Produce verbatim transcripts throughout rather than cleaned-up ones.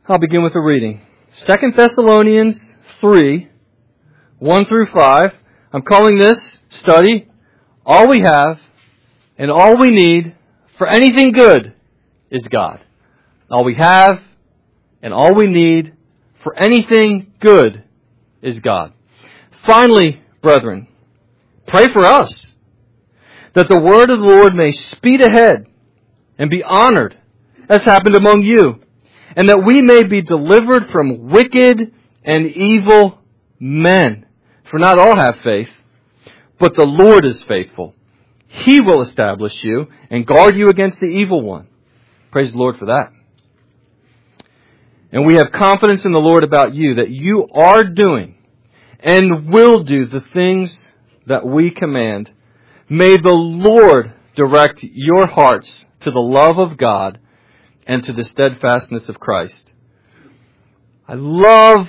I'll begin with a reading. Second Thessalonians three, one through five. I'm calling this study, All We Have and All We Need for Anything Good is God. All we have and all we need for anything good is God. Finally, brethren, pray for us, that the word of the Lord may speed ahead and be honored, as happened among you, and that we may be delivered from wicked and evil men. For not all have faith, but the Lord is faithful. He will establish you and guard you against the evil one. Praise the Lord for that. And we have confidence in the Lord about you, that you are doing and will do the things that we command. May the Lord direct your hearts to the love of God and to the steadfastness of Christ. I love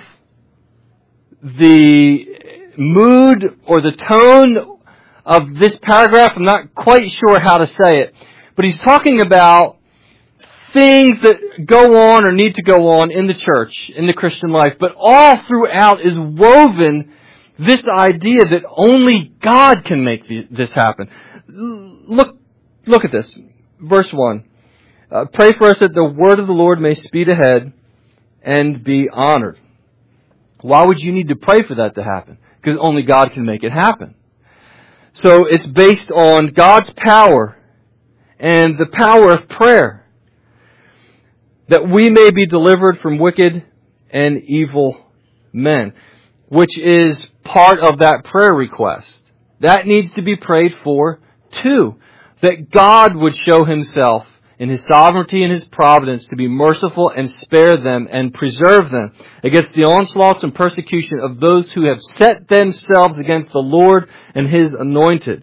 the mood or the tone of this paragraph. I'm not quite sure how to say it, but he's talking about things that go on or need to go on in the church, in the Christian life, but all throughout is woven this idea that only God can make this happen. Look, look at this. Verse one. Uh, pray for us that the word of the Lord may speed ahead and be honored. Why would you need to pray for that to happen? Because only God can make it happen. So it's based on God's power and the power of prayer, that we may be delivered from wicked and evil men, which is part of that prayer request. That needs to be prayed for too, that God would show Himself in His sovereignty and His providence to be merciful and spare them and preserve them against the onslaughts and persecution of those who have set themselves against the Lord and His anointed.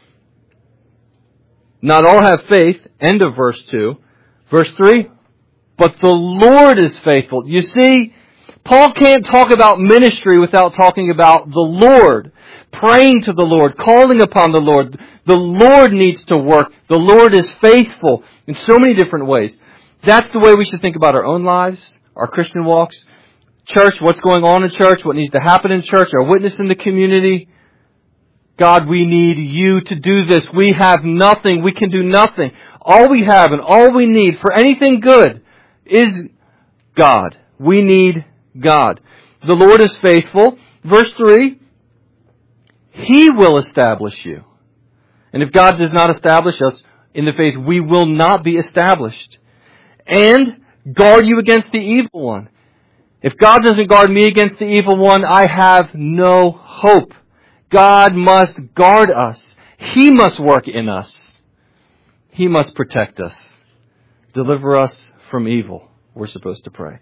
Not all have faith. End of verse two. Verse three. But the Lord is faithful. You see, Paul can't talk about ministry without talking about the Lord. Praying to the Lord, calling upon the Lord. The Lord needs to work. The Lord is faithful in so many different ways. That's the way we should think about our own lives, our Christian walks. Church, what's going on in church, what needs to happen in church, our witness in the community. God, we need you to do this. We have nothing. We can do nothing. All we have and all we need for anything good is God. We need God. The Lord is faithful. Verse three, He will establish you. And if God does not establish us in the faith, we will not be established. And guard you against the evil one. If God doesn't guard me against the evil one, I have no hope. God must guard us. He must work in us. He must protect us. Deliver us from evil. We're supposed to pray.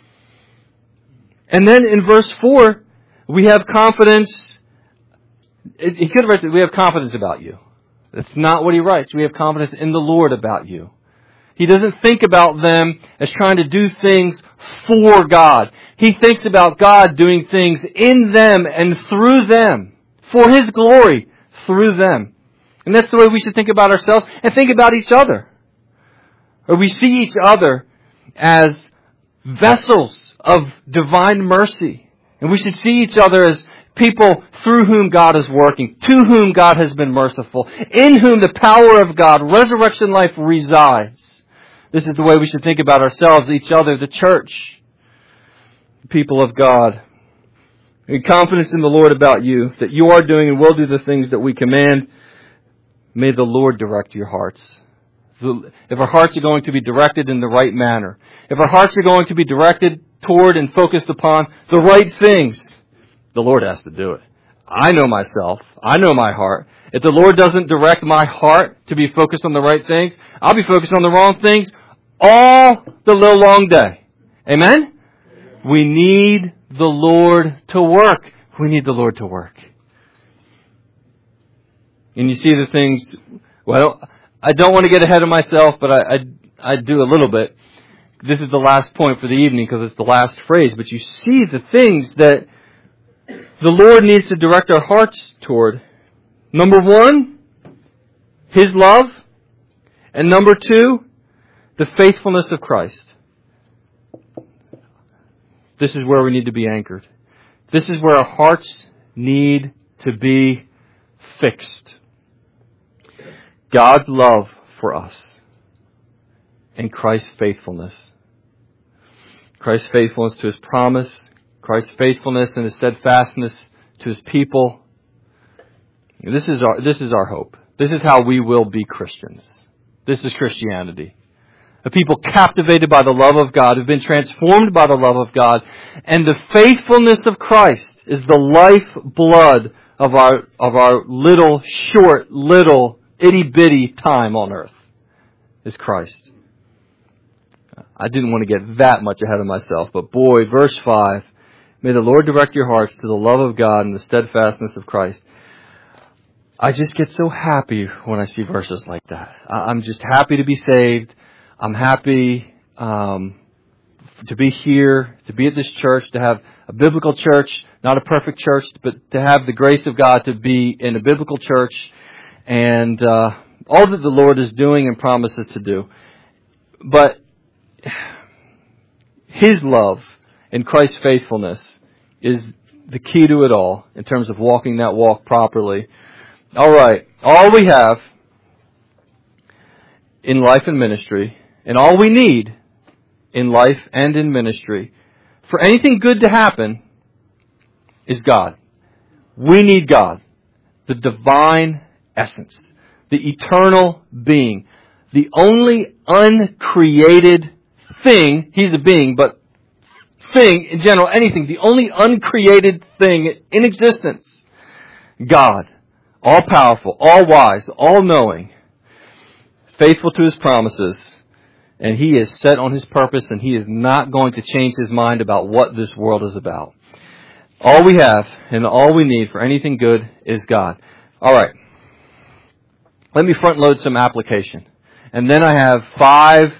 And then in verse four, we have confidence. He could have written, we have confidence about you. That's not what he writes. We have confidence in the Lord about you. He doesn't think about them as trying to do things for God. He thinks about God doing things in them and through them, for His glory through them. And that's the way we should think about ourselves and think about each other. Or we see each other as vessels of divine mercy. And we should see each other as people through whom God is working, to whom God has been merciful, in whom the power of God, resurrection life, resides. This is the way we should think about ourselves, each other, the church, the people of God. And confidence in the Lord about you, that you are doing and will do the things that we command. May the Lord direct your hearts. If our hearts are going to be directed in the right manner, if our hearts are going to be directed toward and focused upon the right things, the Lord has to do it. I know myself. I know my heart. If the Lord doesn't direct my heart to be focused on the right things, I'll be focused on the wrong things all the little long day. Amen? We need the Lord to work. We need the Lord to work. And you see the things, well, I don't want to get ahead of myself, but I, I, I do a little bit. This is the last point for the evening because it's the last phrase. But you see the things that the Lord needs to direct our hearts toward. Number one, His love. And number two, the faithfulness of Christ. This is where we need to be anchored. This is where our hearts need to be fixed. God's love for us and Christ's faithfulness. Christ's faithfulness to His promise, Christ's faithfulness and His steadfastness to His people. This is our, this is our hope. This is how we will be Christians. This is Christianity. A people captivated by the love of God, who've been transformed by the love of God. And the faithfulness of Christ is the lifeblood of our, of our little, short, little, itty-bitty time on earth, is Christ. I didn't want to get that much ahead of myself, but boy, verse five, may the Lord direct your hearts to the love of God and the steadfastness of Christ. I just get so happy when I see verses like that. I'm just happy to be saved. I'm happy um, to be here, to be at this church, to have a biblical church, not a perfect church, but to have the grace of God to be in a biblical church and uh, all that the Lord is doing and promises to do. But His love and Christ's faithfulness is the key to it all in terms of walking that walk properly. All right, all we have in life and ministry, and all we need in life and in ministry, for anything good to happen, is God. We need God, the divine essence, the eternal being, the only uncreated thing. He's a being, but thing in general, anything, the only uncreated thing in existence, God. All-powerful, all-wise, all-knowing, faithful to His promises, and He is set on His purpose, and He is not going to change His mind about what this world is about. All we have and all we need for anything good is God. All right. Let me front-load some application. And then I have five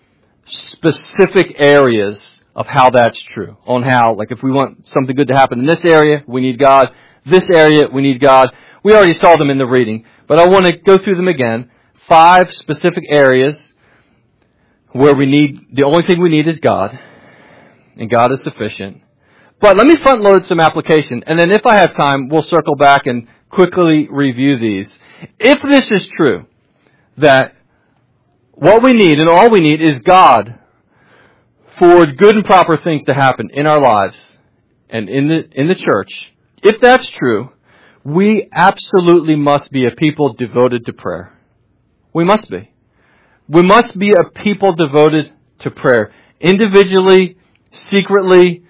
specific areas of how that's true. On how, like if we want something good to happen in this area, we need God. This area, we need God. We already saw them in the reading, but I want to go through them again. Five specific areas where we need, the only thing we need is God, and God is sufficient. But let me front load some application, and then if I have time, we'll circle back and quickly review these. If this is true, that what we need and all we need is God for good and proper things to happen in our lives and in the, in the church, if that's true, we absolutely must be a people devoted to prayer. We must be. We must be a people devoted to prayer. Individually, secretly,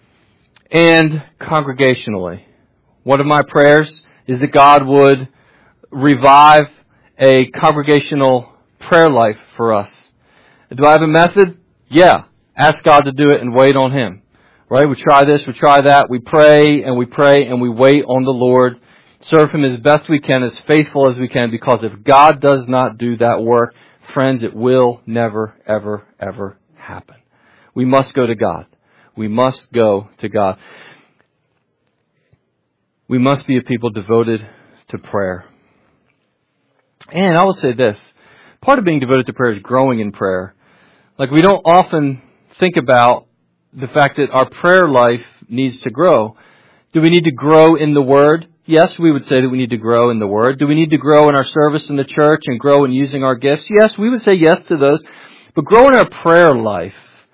and congregationally. One of my prayers is that God would revive a congregational prayer life for us. Do I have a method? Yeah. Ask God to do it and wait on Him. Right? We try this, we try that, we pray and we pray and we wait on the Lord. Serve Him as best we can, as faithful as we can, because if God does not do that work, friends, it will never, ever, ever happen. We must go to God. We must go to God. We must be a people devoted to prayer. And I will say this. Part of being devoted to prayer is growing in prayer. Like, we don't often think about the fact that our prayer life needs to grow. Do we need to grow in the Word? Yes, we would say that we need to grow in the Word. Do we need to grow in our service in the church and grow in using our gifts? Yes, we would say yes to those. But grow in our prayer life.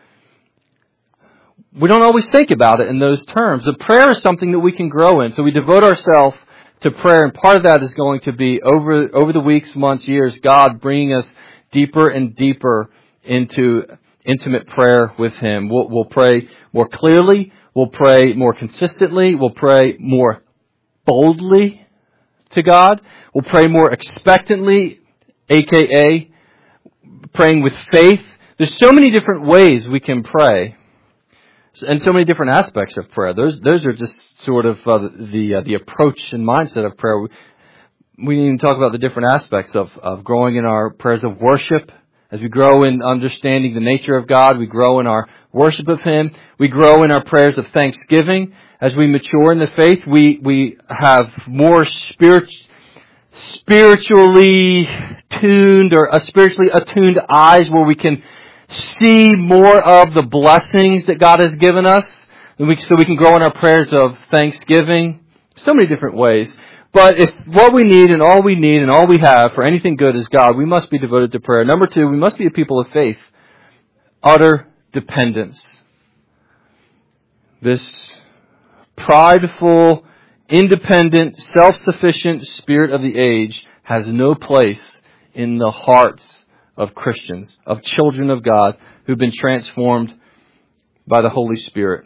We don't always think about it in those terms. The prayer is something that we can grow in. So we devote ourselves to prayer, and part of that is going to be over over the weeks, months, years, God bringing us deeper and deeper into intimate prayer with Him. We'll, we'll pray more clearly. We'll pray more consistently. We'll pray more boldly to God. We'll pray more expectantly, aka praying with faith. There's so many different ways we can pray, and so many different aspects of prayer. Those those are just sort of uh, the uh, the approach and mindset of prayer. We, we need to talk about the different aspects of, of growing in our prayers of worship. As we grow in understanding the nature of God, we grow in our worship of Him. We grow in our prayers of thanksgiving. As we mature in the faith, we, we have more spirit, spiritually tuned or uh, spiritually attuned eyes where we can see more of the blessings that God has given us. And we, so we can grow in our prayers of thanksgiving. So many different ways. But if what we need and all we need and all we have for anything good is God, we must be devoted to prayer. Number two, we must be a people of faith. Utter dependence. This prideful, independent, self-sufficient spirit of the age has no place in the hearts of Christians, of children of God who've been transformed by the Holy Spirit.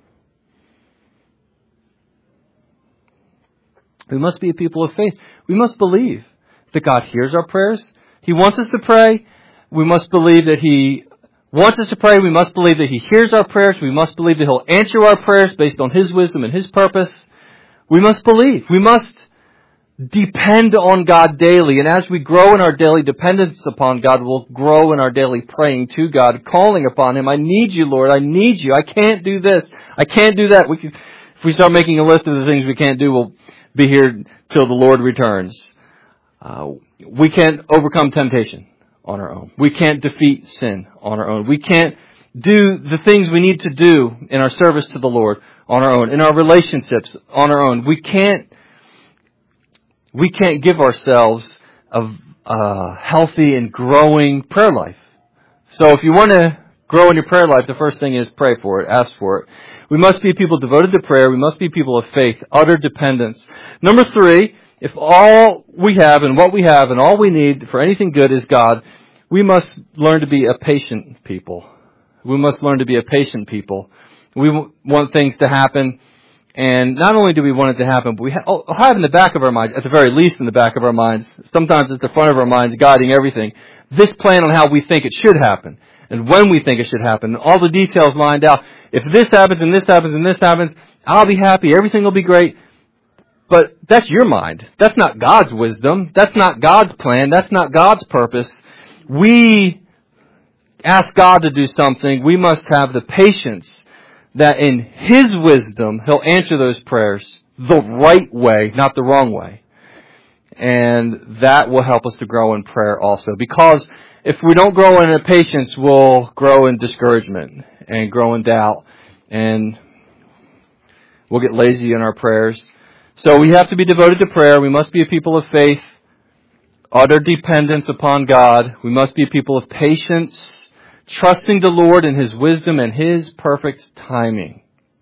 We must be a people of faith. We must believe that God hears our prayers. He wants us to pray. We must believe that He wants us to pray. We must believe that He hears our prayers. We must believe that He'll answer our prayers based on His wisdom and His purpose. We must believe. We must depend on God daily. And as we grow in our daily dependence upon God, we'll grow in our daily praying to God, calling upon Him. I need you, Lord. I need you. I can't do this. I can't do that. We can, if we start making a list of the things we can't do, we'll be here till the Lord returns. Uh, we can't overcome temptation on our own. We can't defeat sin on our own. We can't do the things we need to do in our service to the Lord on our own, in our relationships on our own. We can't, we can't give ourselves a, a healthy and growing prayer life. So if you want to grow in your prayer life, the first thing is pray for it, ask for it. We must be people devoted to prayer. We must be people of faith, utter dependence. Number three, if all we have and what we have and all we need for anything good is God, we must learn to be a patient people. We must learn to be a patient people. We want things to happen, and not only do we want it to happen, but we have in the back of our minds, at the very least in the back of our minds, sometimes it's the front of our minds guiding everything, this plan on how we think it should happen. And when we think it should happen, all the details lined out. If this happens and this happens and this happens, I'll be happy. Everything will be great. But that's your mind. That's not God's wisdom. That's not God's plan. That's not God's purpose. We ask God to do something. We must have the patience that in His wisdom, He'll answer those prayers the right way, not the wrong way. And that will help us to grow in prayer also. Because if we don't grow in patience, we'll grow in discouragement and grow in doubt, and we'll get lazy in our prayers. So we have to be devoted to prayer. We must be a people of faith, utter dependence upon God. We must be a people of patience, trusting the Lord in His wisdom and His perfect timing.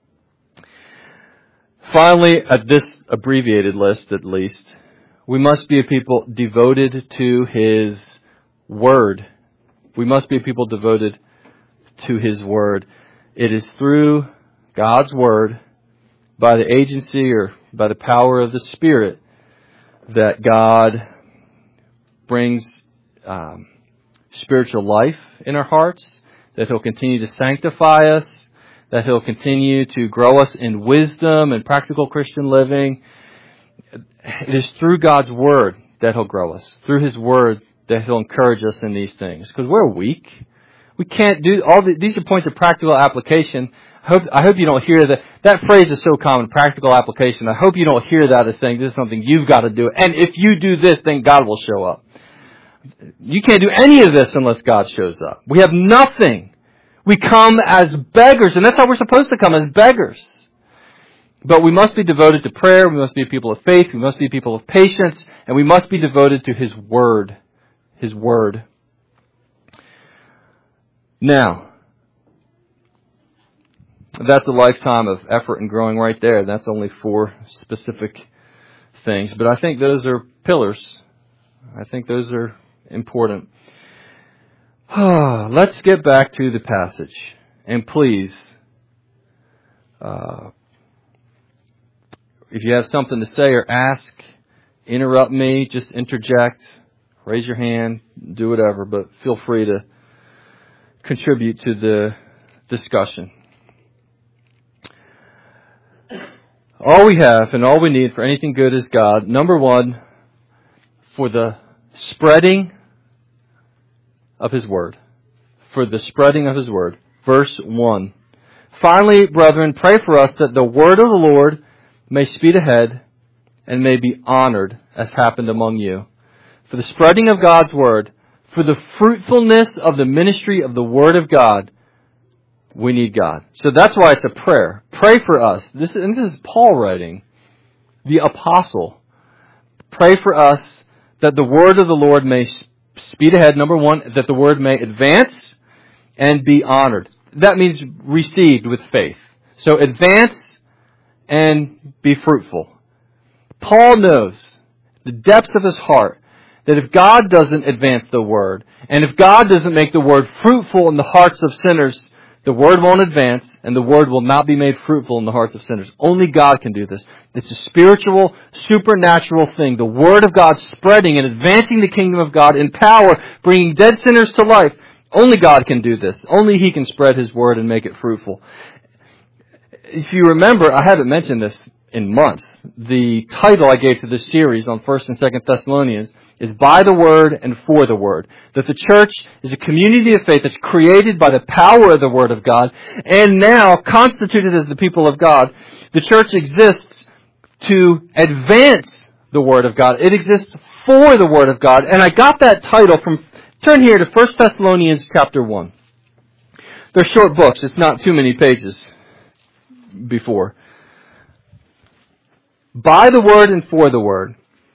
Finally, at this abbreviated list at least, we must be a people devoted to His Word. We must be a people devoted to His Word. It is through God's Word, by the agency or by the power of the Spirit, that God brings um, spiritual life in our hearts, that He'll continue to sanctify us, that He'll continue to grow us in wisdom and practical Christian living. It is through God's Word that He'll grow us, through His Word that He'll encourage us in these things. Because we're weak. We can't do all the, these are points of practical application. I hope, I hope you don't hear that. That phrase is so common, practical application. I hope you don't hear that as saying this is something you've got to do. And if you do this, then God will show up. You can't do any of this unless God shows up. We have nothing. We come as beggars, and that's how we're supposed to come, as beggars. But we must be devoted to prayer. We must be a people of faith. We must be a people of patience. And we must be devoted to His Word. His Word. Now, that's a lifetime of effort and growing right there. That's only four specific things. But I think those are pillars. I think those are important. Let's get back to the passage. And please, uh, if you have something to say or ask, interrupt me, just interject, raise your hand, do whatever, but feel free to contribute to the discussion. All we have and all we need for anything good is God. Number one, for the spreading of His Word. For the spreading of His Word. Verse one. Finally, brethren, pray for us that the word of the Lord may speed ahead and may be honored as happened among you. For the spreading of God's Word, for the fruitfulness of the ministry of the Word of God, we need God. So that's why it's a prayer. Pray for us. This is, and this is Paul writing, the apostle. Pray for us that the word of the Lord may speed ahead, number one, that the word may advance and be honored. That means received with faith. So advance and be fruitful. Paul knows the depths of his heart that if God doesn't advance the word, and if God doesn't make the word fruitful in the hearts of sinners, the word won't advance, and the word will not be made fruitful in the hearts of sinners. Only God can do this. It's a spiritual, supernatural thing. The word of God spreading and advancing the kingdom of God in power, bringing dead sinners to life. Only God can do this. Only He can spread His word and make it fruitful. If you remember, I haven't mentioned this in months. The title I gave to this series on First and Second Thessalonians is By the Word and For the Word. That the church is a community of faith that's created by the power of the Word of God and now constituted as the people of God. The church exists to advance the Word of God. It exists for the Word of God. And I got that title from, turn here to First Thessalonians chapter one. They're short books. It's not too many pages before. By the Word and for the Word.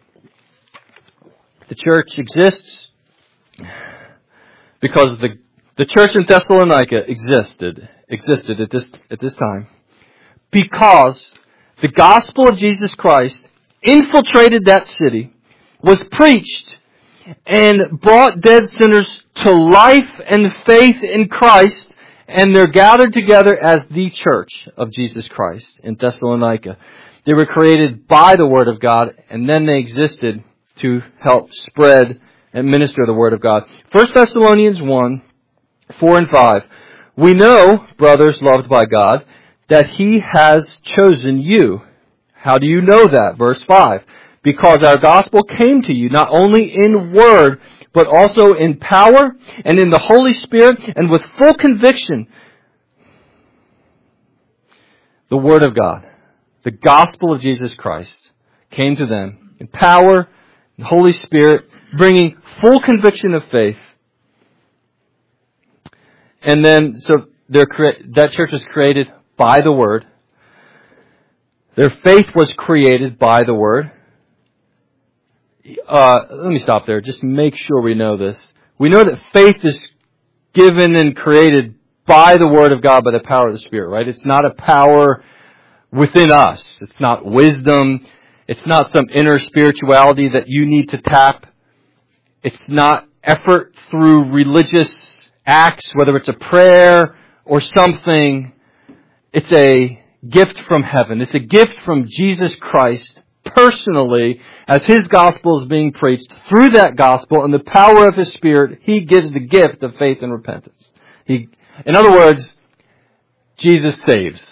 The church exists because the the church in Thessalonica existed existed at this at this time because the gospel of Jesus Christ infiltrated that city, was preached, and brought dead sinners to life and faith in Christ, and they're gathered together as the church of Jesus Christ in Thessalonica. They were created by the Word of God, and then they existed to help spread and minister the Word of God. First Thessalonians one, four and five. We know, brothers loved by God, that He has chosen you. How do you know that? Verse five. Because our gospel came to you not only in word, but also in power and in the Holy Spirit and with full conviction. The Word of God, the gospel of Jesus Christ, came to them in power, the Holy Spirit, bringing full conviction of faith. And then, so they're cre- that church was created by the Word. Their faith was created by the Word. Uh, let me stop there. Just make sure we know this. We know that faith is given and created by the Word of God, by the power of the Spirit, right? It's not a power within us. It's not wisdom. It's not some inner spirituality that you need to tap. It's not effort through religious acts, whether it's a prayer or something. It's a gift from heaven. It's a gift from Jesus Christ personally as His gospel is being preached. Through that gospel and the power of His Spirit, He gives the gift of faith and repentance. He, in other words, Jesus saves.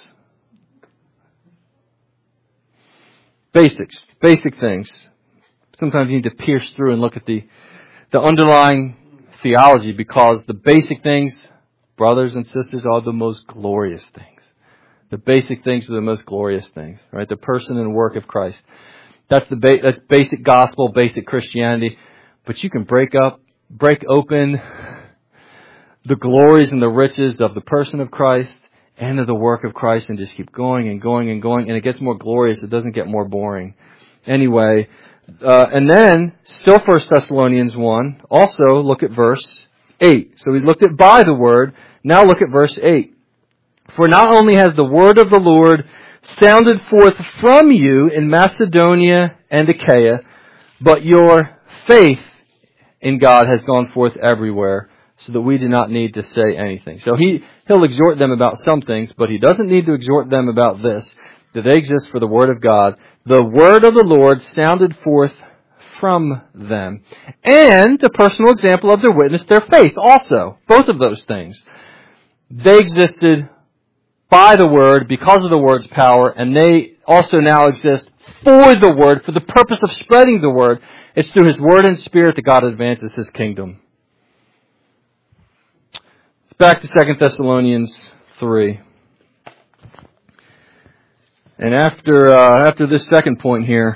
Basics, basic things. Sometimes you need to pierce through and look at the, the underlying theology, because the basic things, brothers and sisters, are the most glorious things. The basic things are the most glorious things, right? The person and work of Christ. That's the ba- that's basic gospel, basic Christianity. But you can break up, break open the glories and the riches of the person of Christ and of the work of Christ and just keep going and going and going. And it gets more glorious. It doesn't get more boring. Anyway, uh, and then, still First Thessalonians one, also look at verse eight. So we looked at by the Word. Now look at verse eight. For not only has the word of the Lord sounded forth from you in Macedonia and Achaia, but your faith in God has gone forth everywhere, so that we do not need to say anything. So he, he'll exhort them about some things, but he doesn't need to exhort them about this, that they exist for the Word of God. The word of the Lord sounded forth from them. And the personal example of their witness, their faith also. Both of those things. They existed by the Word, because of the Word's power, and they also now exist for the Word, for the purpose of spreading the Word. It's through His Word and Spirit that God advances His kingdom. Back to Second Thessalonians three. And after uh, after this second point here,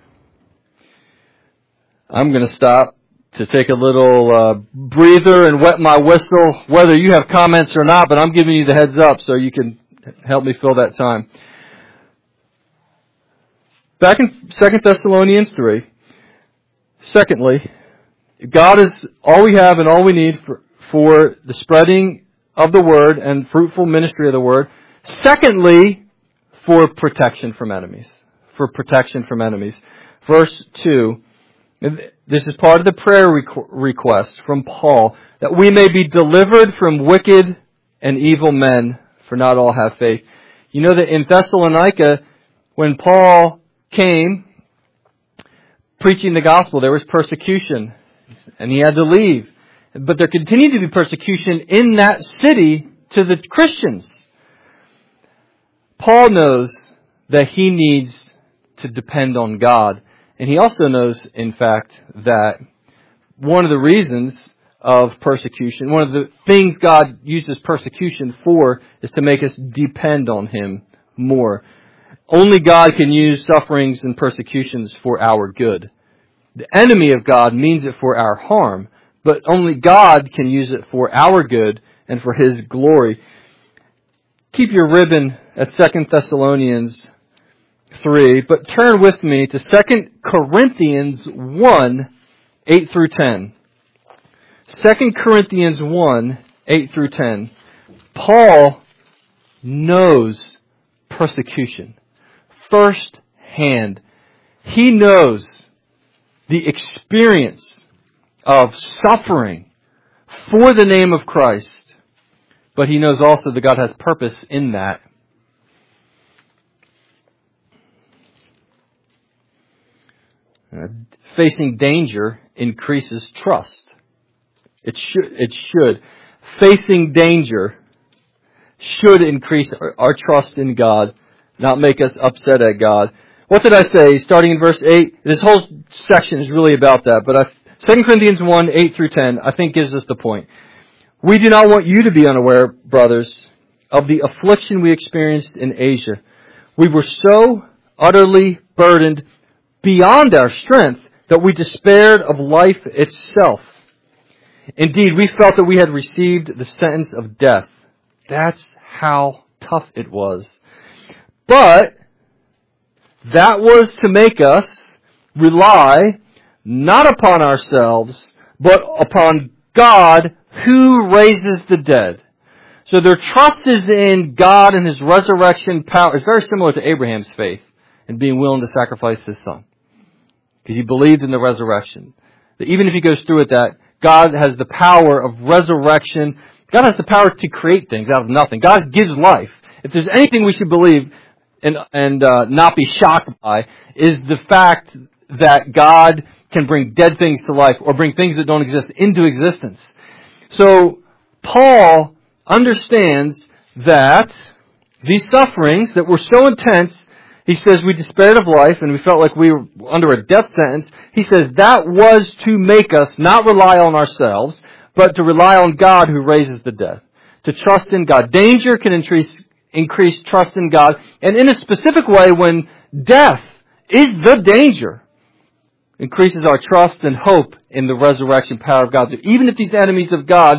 I'm going to stop to take a little uh, breather and wet my whistle, whether you have comments or not, but I'm giving you the heads up so you can help me fill that time. Back in Second Thessalonians three, secondly, God is all we have and all we need for, for the spreading of the Word and fruitful ministry of the Word. Secondly, for protection from enemies. For protection from enemies. Verse two, this is part of the prayer request from Paul, that we may be delivered from wicked and evil men, for not all have faith. You know that in Thessalonica, when Paul came preaching the gospel, there was persecution, and he had to leave. But there continued to be persecution in that city to the Christians. Paul knows that he needs to depend on God. And he also knows, in fact, that one of the reasons of persecution, one of the things God uses persecution for, is to make us depend on Him more. Only God can use sufferings and persecutions for our good. The enemy of God means it for our harm, but only God can use it for our good and for His glory. Keep your ribbon at Second Thessalonians three, but turn with me to Second Corinthians one, eight through ten. Second Corinthians one, eight through ten. Paul knows persecution firsthand. He knows the experience of suffering for the name of Christ, but he knows also that God has purpose in that. Uh, facing danger increases trust. It should. It should. Facing danger should increase our, our trust in God, not make us upset at God. What did I say? Starting in verse eight, this whole section is really about that. But I, Second Corinthians one, eight through ten, I think gives us the point. We do not want you to be unaware, brothers, of the affliction we experienced in Asia. We were so utterly burdened beyond our strength that we despaired of life itself. Indeed, we felt that we had received the sentence of death. That's how tough it was. But that was to make us rely not upon ourselves, but upon God who raises the dead. So their trust is in God and His resurrection power. It's very similar to Abraham's faith in being willing to sacrifice his son, because he believed in the resurrection. That even if he goes through it, that God has the power of resurrection. God has the power to create things out of nothing. God gives life. If there's anything we should believe and and uh, not be shocked by, is the fact that God can bring dead things to life or bring things that don't exist into existence. So Paul understands that these sufferings that were so intense, he says we despaired of life and we felt like we were under a death sentence. He says that was to make us not rely on ourselves, but to rely on God who raises the dead. To trust in God. Danger can increase, increase trust in God. And in a specific way, when death is the danger, increases our trust and hope in the resurrection power of God. So even if these enemies of God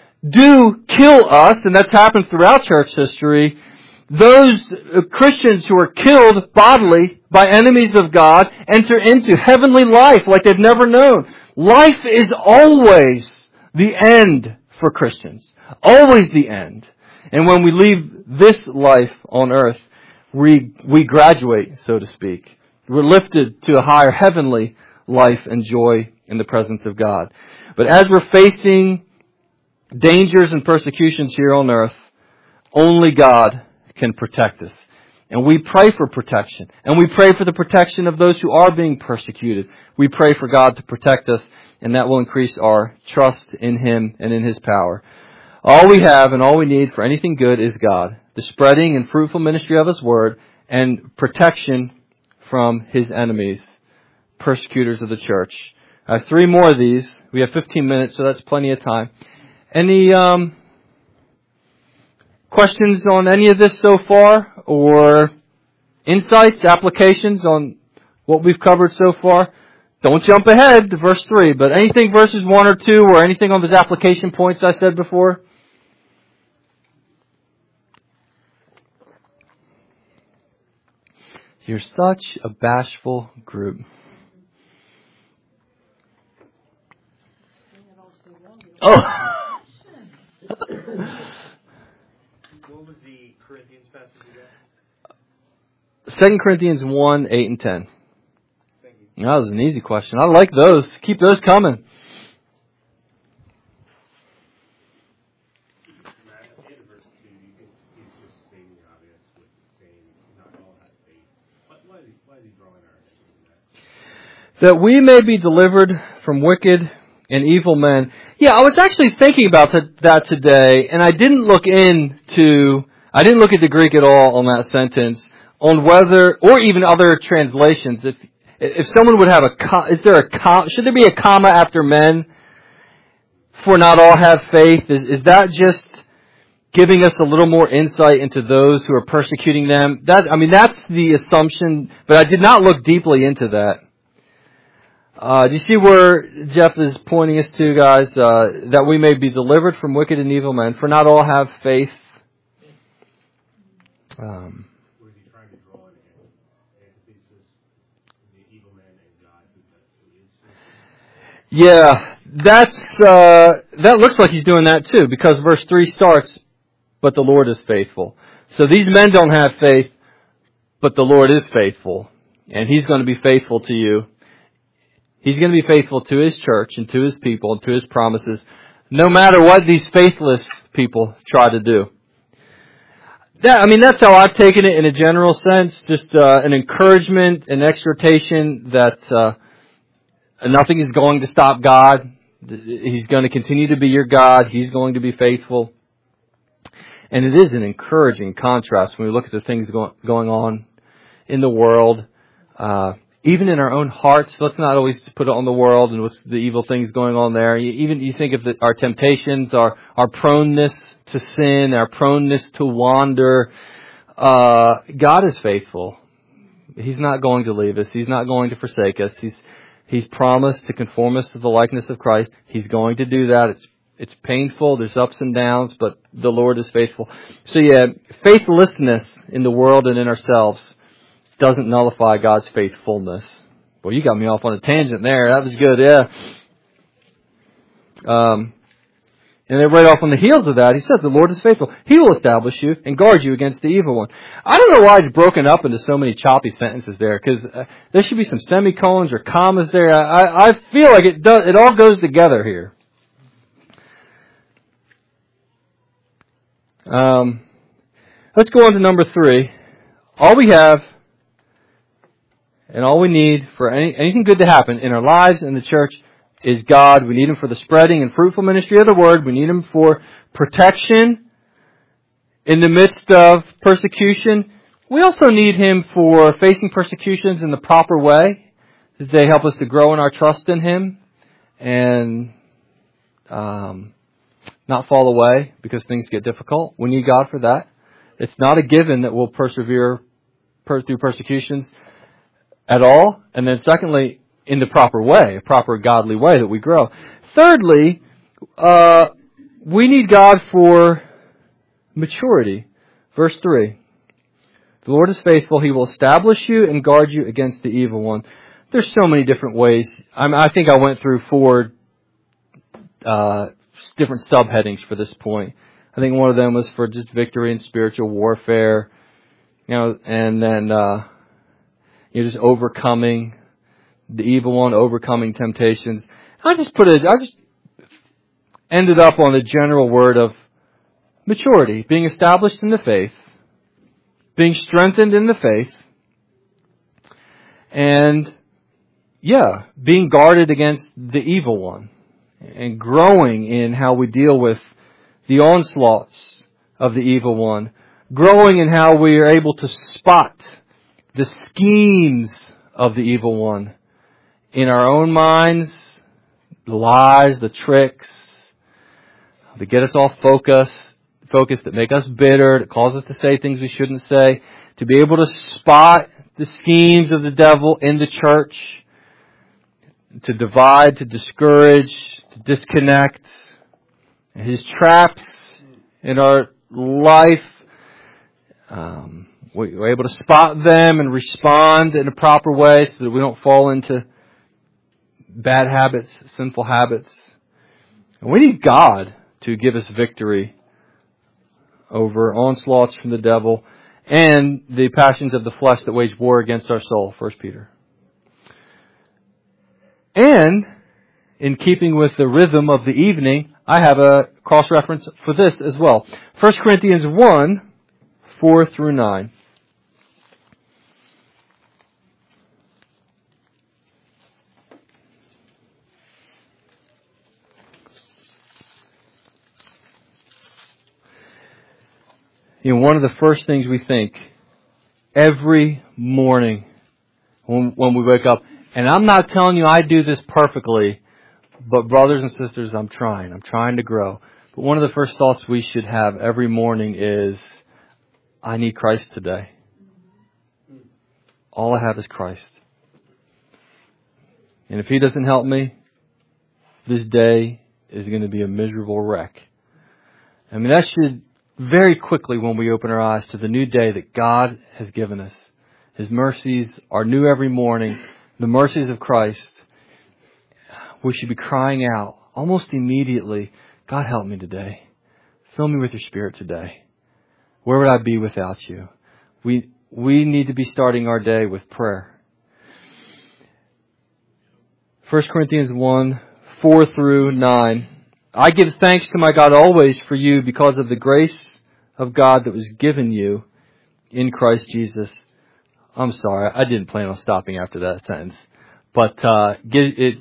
do kill us, and that's happened throughout church history, those Christians who are killed bodily by enemies of God enter into heavenly life like they've never known. Life is always the end for Christians. Always the end. And when we leave this life on earth, we, we graduate, so to speak. We're lifted to a higher heavenly life and joy in the presence of God. But as we're facing dangers and persecutions here on earth, only God can protect us. And we pray for protection. And we pray for the protection of those who are being persecuted. We pray for God to protect us, and that will increase our trust in Him and in His power. All we have and all we need for anything good is God, the spreading and fruitful ministry of His Word, and protection from His enemies, persecutors of the church. I have three more of these. We have fifteen minutes, so that's plenty of time. Any um, questions on any of this so far? Or insights, applications on what we've covered so far? Don't jump ahead to verse three, but anything verses one or two or anything on those application points I said before? You're such a bashful group. Oh! What was the Corinthians passage again? Second Corinthians one, eight and ten. Thank you. That was an easy question. I like those. Keep those coming. That we may be delivered from wicked and evil men. Yeah, I was actually thinking about that today, and I didn't look into, I didn't look at the Greek at all on that sentence, on whether, or even other translations, if if someone would have a, is there a, should there be a comma after men, for not all have faith? Is, is that just giving us a little more insight into those who are persecuting them? That, I mean, that's the assumption, but I did not look deeply into that. Uh, do you see where Jeff is pointing us to, guys? Uh, that we may be delivered from wicked and evil men, for not all have faith. Um, Was he trying to draw an antithesis the evil man and God who is? Yeah, that's uh, that looks like he's doing that too, because verse three starts, "But the Lord is faithful." So these men don't have faith, but the Lord is faithful, and He's going to be faithful to you. He's going to be faithful to His church and to His people and to His promises, no matter what these faithless people try to do. That, I mean, that's how I've taken it in a general sense, just uh, an encouragement, an exhortation that uh, nothing is going to stop God. He's going to continue to be your God. He's going to be faithful. And it is an encouraging contrast when we look at the things go- going on in the world. Uh Even in our own hearts, let's not always put it on the world and what's the evil things going on there. Even you think of the, our temptations, our, our proneness to sin, our proneness to wander. Uh, God is faithful. He's not going to leave us. He's not going to forsake us. He's He's promised to conform us to the likeness of Christ. He's going to do that. It's it's painful. There's ups and downs, but the Lord is faithful. So yeah, faithlessness in the world and in ourselves doesn't nullify God's faithfulness. Well, you got me off on a tangent there. That was good, yeah. Um, and then right off on the heels of that, he said, the Lord is faithful. He will establish you and guard you against the evil one. I don't know why it's broken up into so many choppy sentences there, because uh, there should be some semicolons or commas there. I, I feel like it does, it all goes together here. Um, let's go on to number three. All we have and all we need for any, anything good to happen in our lives and the church is God. We need Him for the spreading and fruitful ministry of the Word. We need Him for protection in the midst of persecution. We also need Him for facing persecutions in the proper way. They help us to grow in our trust in Him and um, not fall away because things get difficult. We need God for that. It's not a given that we'll persevere per- through persecutions at all. And then secondly, in the proper way, a proper godly way that we grow. Thirdly, uh, we need God for maturity. Verse three. The Lord is faithful. He will establish you and guard you against the evil one. There's so many different ways. I'm, I think I went through four uh, different subheadings for this point. I think one of them was for just victory in spiritual warfare. You know, and then uh, you're just overcoming the evil one, overcoming temptations. I just put it. I just ended up on the general word of maturity, being established in the faith, being strengthened in the faith, and yeah, being guarded against the evil one, and growing in how we deal with the onslaughts of the evil one, growing in how we are able to spot the schemes of the evil one in our own minds, the lies, the tricks, that get us off focus, focused, that make us bitter, that cause us to say things we shouldn't say, to be able to spot the schemes of the devil in the church, to divide, to discourage, to disconnect, his traps in our life. Um, we're able to spot them and respond in a proper way so that we don't fall into bad habits, sinful habits. And we need God to give us victory over onslaughts from the devil and the passions of the flesh that wage war against our soul, First Peter. And in keeping with the rhythm of the evening, I have a cross-reference for this as well. First Corinthians one, four through nine. You know, one of the first things we think every morning when, when we wake up, and I'm not telling you I do this perfectly, but brothers and sisters, I'm trying. I'm trying to grow. But one of the first thoughts we should have every morning is, I need Christ today. All I have is Christ. And if He doesn't help me, this day is going to be a miserable wreck. I mean, that should very quickly, when we open our eyes to the new day that God has given us. His mercies are new every morning. The mercies of Christ. We should be crying out almost immediately, God, help me today. Fill me with your Spirit today. Where would I be without you? We we need to be starting our day with prayer. First Corinthians one, four through nine. I give thanks to my God always for you because of the grace of God that was given you in Christ Jesus. I'm sorry, I didn't plan on stopping after that sentence. But uh, it,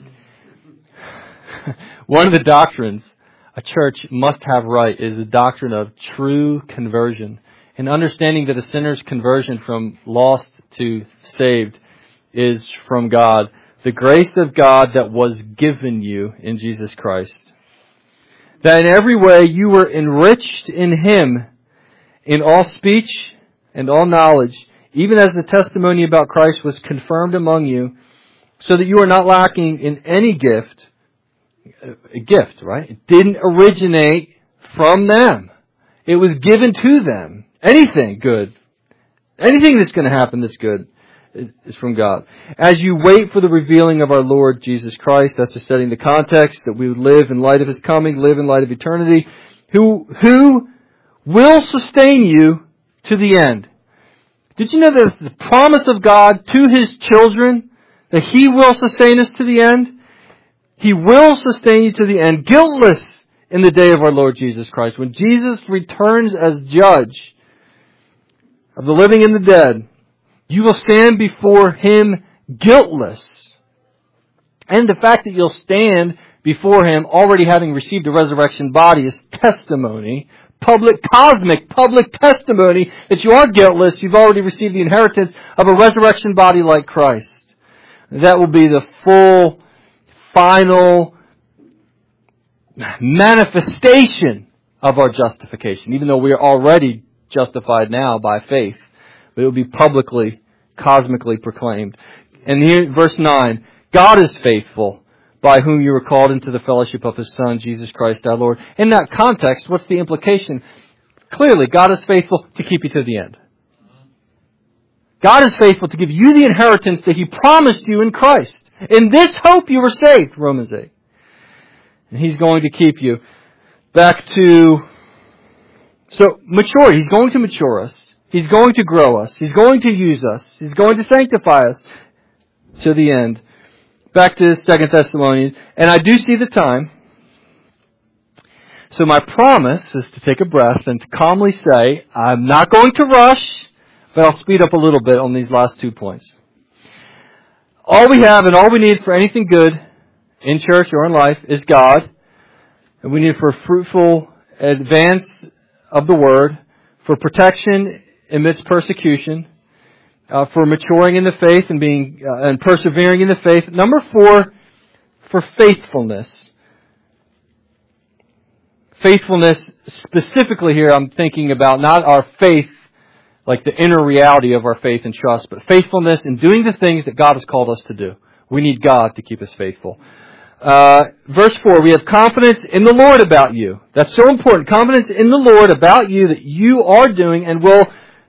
one of the doctrines a church must have right is the doctrine of true conversion. And understanding that a sinner's conversion from lost to saved is from God. The grace of God that was given you in Jesus Christ. That in every way you were enriched in Him, in all speech and all knowledge, even as the testimony about Christ was confirmed among you, so that you are not lacking in any gift. A gift, right? It didn't originate from them. It was given to them. Anything good, anything that's going to happen that's good is, is from God. As you wait for the revealing of our Lord Jesus Christ, that's just setting the context that we would live in light of His coming, live in light of eternity, who, who will sustain you to the end. Did you know that it's the promise of God to His children that He will sustain us to the end? He will sustain you to the end, guiltless in the day of our Lord Jesus Christ. When Jesus returns as judge of the living and the dead, you will stand before Him guiltless. And the fact that you'll stand before Him already having received a resurrection body is testimony, public, cosmic, public testimony that you are guiltless. You've already received the inheritance of a resurrection body like Christ. That will be the full, final manifestation of our justification, even though we are already justified now by faith. But it will be publicly, cosmically proclaimed. And here, verse nine, God is faithful, by whom you were called into the fellowship of His Son, Jesus Christ our Lord. In that context, what's the implication? Clearly, God is faithful to keep you to the end. God is faithful to give you the inheritance that He promised you in Christ. In this hope you were saved, Romans eight. And He's going to keep you. Back to, so mature. He's going to mature us. He's going to grow us. He's going to use us. He's going to sanctify us to the end. Back to Second Thessalonians. And I do see the time. So my promise is to take a breath and to calmly say, I'm not going to rush, but I'll speed up a little bit on these last two points. All we have and all we need for anything good in church or in life is God. And we need for fruitful advance of the Word, for protection amidst persecution, uh, for maturing in the faith and being uh, and persevering in the faith. Number four, for faithfulness. Faithfulness, specifically here, I'm thinking about not our faith, like the inner reality of our faith and trust, but faithfulness in doing the things that God has called us to do. We need God to keep us faithful. Uh, verse four, we have confidence in the Lord about you. That's so important. Confidence in the Lord about you that you are doing and will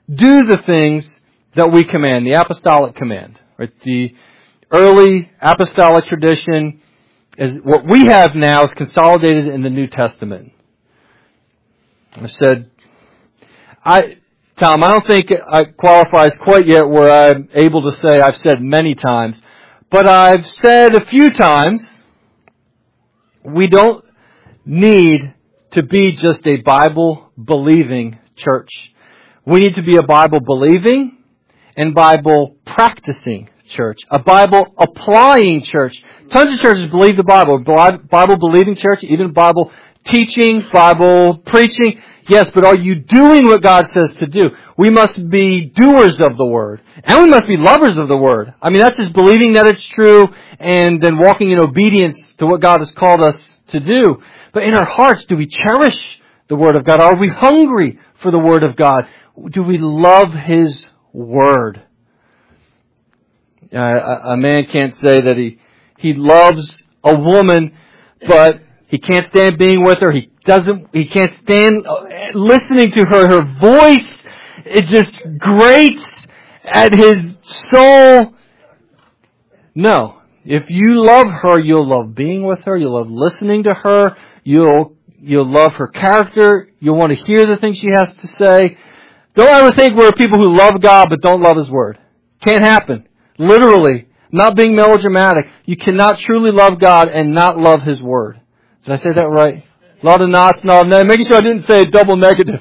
do the things that we command, the apostolic command. Right? The early apostolic tradition is what we have now is consolidated in the New Testament. I said, I, Tom, I don't think it qualifies quite yet where I'm able to say I've said many times, but I've said a few times, we don't need to be just a Bible-believing church. We need to be a Bible-believing and Bible-practicing church. A Bible-applying church. Tons of churches believe the Bible. Bible-believing church, even Bible-teaching, Bible-preaching. Yes, but are you doing what God says to do? We must be doers of the Word. And we must be lovers of the Word. I mean, that's just believing that it's true and then walking in obedience to what God has called us to do. But in our hearts, do we cherish the Word of God? Are we hungry for the Word of God? Do we love His Word? Uh, a, a man can't say that he, he loves a woman, but he can't stand being with her. He doesn't, he can't stand listening to her. Her voice, it just grates at his soul. No. If you love her, you'll love being with her. You'll love listening to her. You'll, you'll love her character. You'll want to hear the things she has to say. Don't ever think we're people who love God but don't love His Word. Can't happen. Literally. Not being melodramatic. You cannot truly love God and not love His Word. Did I say that right? A lot of knots, no, no, making sure I didn't say a double negative.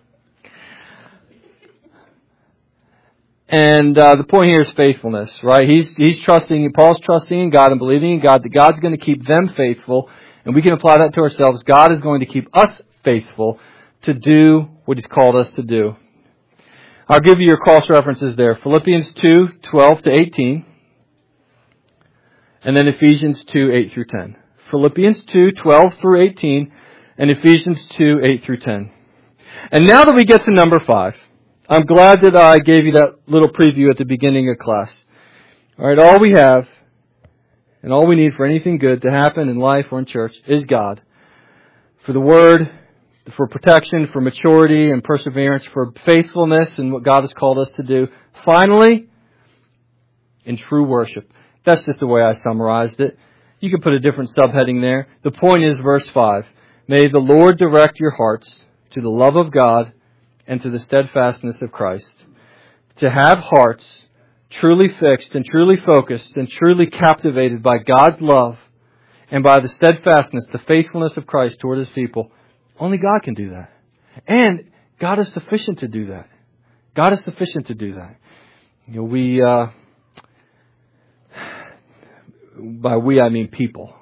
And uh, the point here is faithfulness, right? He's he's trusting, Paul's trusting in God and believing in God that God's going to keep them faithful, and we can apply that to ourselves. God is going to keep us faithful to do what He's called us to do. I'll give you your cross references there. Philippians two, twelve to eighteen, and then Ephesians two, eight through ten. Philippians two, twelve through eighteen, and Ephesians two, eight through ten. And now that we get to number five, I'm glad that I gave you that little preview at the beginning of class. All right, all we have and all we need for anything good to happen in life or in church is God. For the Word, for protection, for maturity and perseverance, for faithfulness and what God has called us to do. Finally, in true worship. That's just the way I summarized it. You could put a different subheading there. The point is verse five. May the Lord direct your hearts to the love of God and to the steadfastness of Christ. To have hearts truly fixed and truly focused and truly captivated by God's love and by the steadfastness, the faithfulness of Christ toward His people. Only God can do that. And God is sufficient to do that. God is sufficient to do that. You know, we, uh, by we I mean people.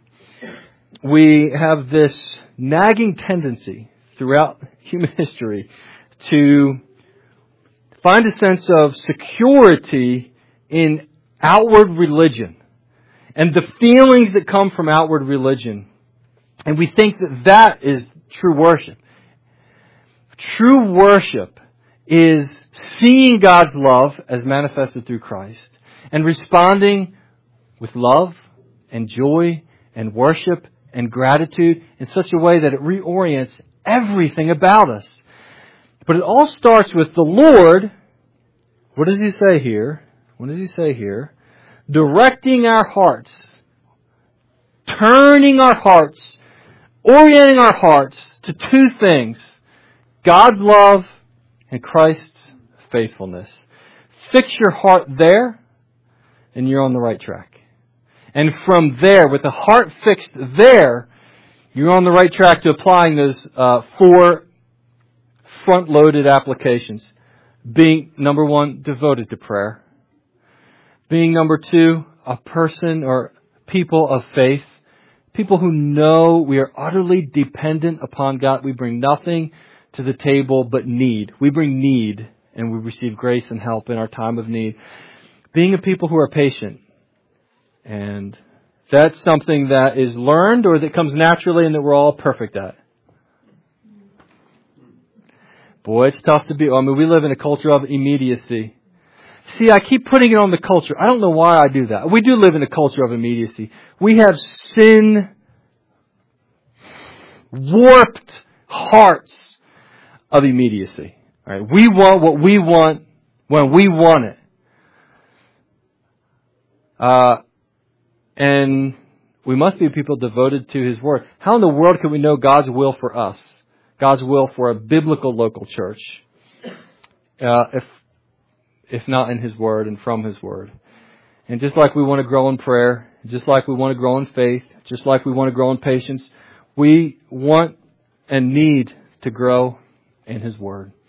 We have this nagging tendency throughout human history to find a sense of security in outward religion and the feelings that come from outward religion. And we think that that is true worship. True worship is seeing God's love as manifested through Christ and responding with love and joy and worship and gratitude in such a way that it reorients everything about us. But it all starts with the Lord. What does He say here? What does He say here? Directing our hearts, turning our hearts, orienting our hearts to two things: God's love and Christ's faithfulness. Fix your heart there, and you're on the right track. And from there, with the heart fixed there, you're on the right track to applying those uh, four front-loaded applications. Being, number one, devoted to prayer. Being, number two, a person or people of faith. People who know we are utterly dependent upon God. We bring nothing to the table but need. We bring need, and we receive grace and help in our time of need. Being a people who are patient. And that's something that is learned or that comes naturally and that we're all perfect at. Boy, it's tough to be. I mean, we live in a culture of immediacy. See, I keep putting it on the culture. I don't know why I do that. We do live in a culture of immediacy. We have sin warped hearts of immediacy. All right, we want what we want when we want it. Uh, and we must be people devoted to His Word. How in the world can we know God's will for us? God's will for a biblical local church? Uh, if, if not in His Word and from His Word. And just like we want to grow in prayer, just like we want to grow in faith, just like we want to grow in patience, we want and need to grow in His Word.